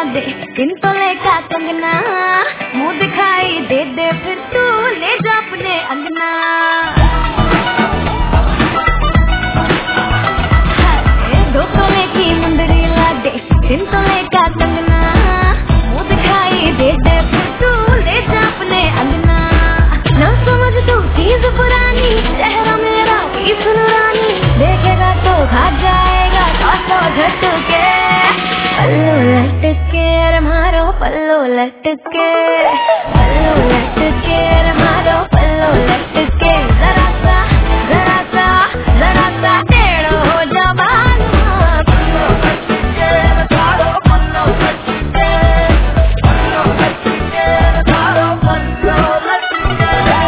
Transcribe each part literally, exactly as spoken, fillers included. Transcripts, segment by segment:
दे इन तोले का कंगना, मुंह दिखाई दे दे फिर तू ले जा अपने अंगना। दो तोले की मुंदरी ला दे इन तोले का कंगना, मुंह दिखाई दे दे फिर तू ले जा अपने अंगना। न समझ तू चीज पुरानी, चेहरा मेरा भी सुनरानी, देखेगा तो भाग जाएगा तो झटके। पल्लू लटके रे मारो पल्लू लटके, पल्लू लटके रे मारो पल्लू लटके। जरा सा जरा सा जरा सा टेढ़ो हो जा बालमा, पल्लू लटके रे मारो पल्लू लटके, पल्लू लटके रे मारो पल्लू लटके।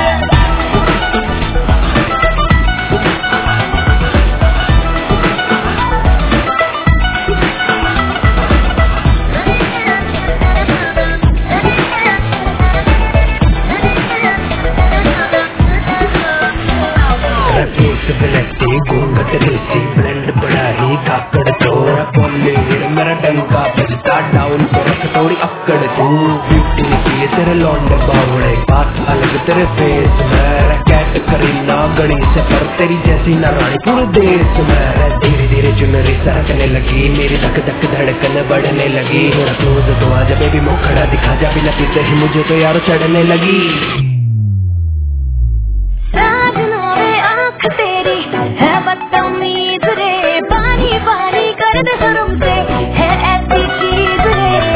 ब्लेंड बड़ा ही काकड़ चोरा बोले मेरा डंका बजता डाउन पर थोड़ी अक्कड़ तू ब्यूटी की तेरे लौंडे बावड़े बात अलग तेरे फेस में कैट करीना गणेश पर तेरी जैसी ना रानी पूरे देश में। धीरे धीरे चुनरी सरकने लगी, मेरी धक धक धड़कन बढ़ने लगी। थोड़ा क्लोज तो आजा बेबी मुखड़ा दिखा जा, बिना पीते ही मुझे तो यारो चढ़ने लगी। तेरी है बदतमीज रे, पानी पानी कर दे शर्म से है ऐसी चीज रे।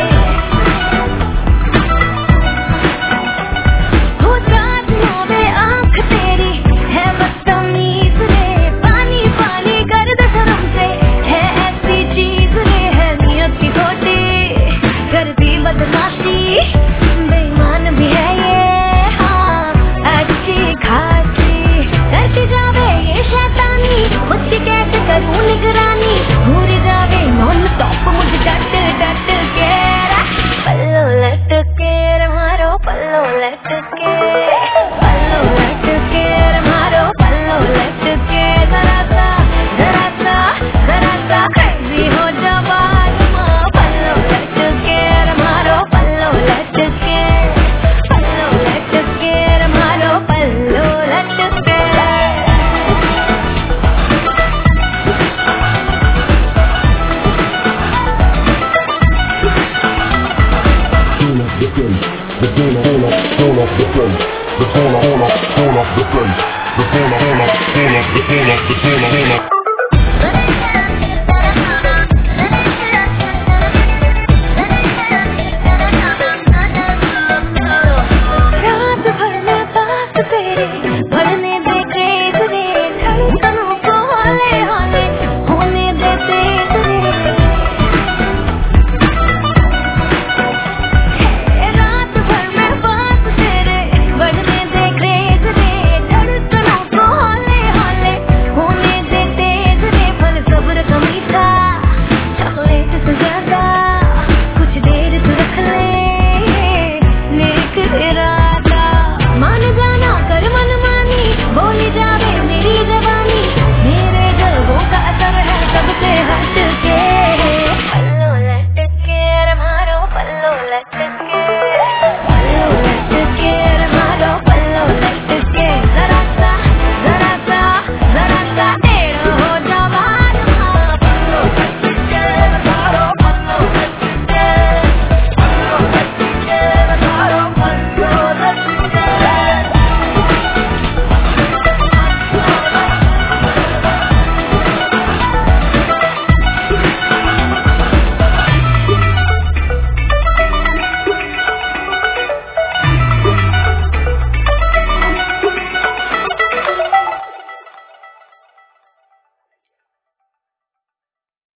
हो जादुओं में आँख तेरी है बदतमीज रे, पानी पानी कर दे शर्म से है ऐसी चीज रे। है नियत की खोटी करती बदमाशी, बेईमान भी है ये हाँ अच्छी खासी। करती जावे ये शैतानी, मुझसे कैसे करूं निगरानी, घूर जावे नॉन स्टॉप मुझे डट डट के। पल्लू लटके रे मारो पल्लू लटके, पल्लू लटके रे मारो पल्लू लटके। जरा सा जरा सा जरा सा क्रेजी हो जा बालमा, पल्लू लटके रे मारो पल्लू लटके, पल्लू लटके रे मारो पल्लू लटके। The corner, corner, corner of the place. The corner, corner, corner of the place. The corner, corner, corner, the corner, the corner, corner.